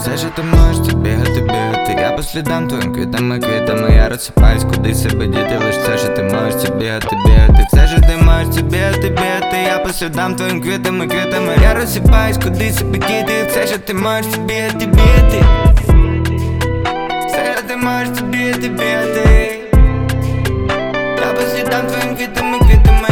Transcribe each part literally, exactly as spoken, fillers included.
Все, що ти можеш, це бігати, бігати. Я по слідам твоїм квітами, квітами. Я розсипаюсь, куди себе діти. Лиш все, що ти можеш, це бігати, бігати. Все, що ти можеш, це бігати, бігати. Я по слідам твоїм квітами, квітами. Я розсипаюсь, куди себе діти. Все, що ти можеш, це бігати, бігати. Все, що ти можеш, це бігати, бігати. Я по слідам твоїм квітами, квітами.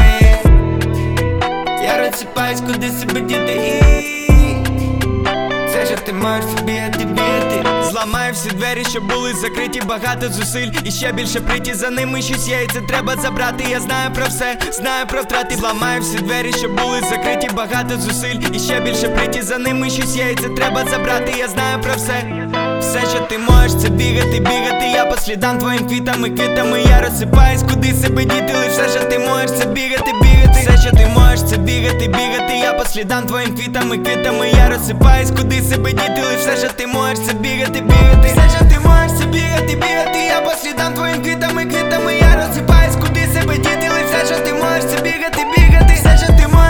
Я розсипаюсь, куди себе діти. Все, що ти можеш, це бігати, бігати. Зламаю всі двері, що були закриті, багато зусиль і ще більше приті, за ними щось є, і це треба забрати. Я знаю про все, знаю про втрати. Зламаю всі двері, що були закриті, багато зусиль і ще більше приті, за ними щось є, і це треба забрати. Я знаю про все. Все, що ти можеш, це бігати, бігати. Я по слідам твоїм квітами, квітами. Я розсипаюсь, куди себе діти. Лиш все, що ти можеш, це бігати, бігати. Все, що ти можеш, це бігати, бігати. Я по слідам твоїм квітами, квітами. Я розсипаюсь, куди себе діти. Лиш все, що ти можеш, це бігати, бігати. Все, що ти можеш, це бігати, бігати. Я по слідам твоїм квітами, квітами. Я розсипаюсь, куди себе діти. Лиш все, що ти можеш, це бігати, бігати. Все, що ти можеш.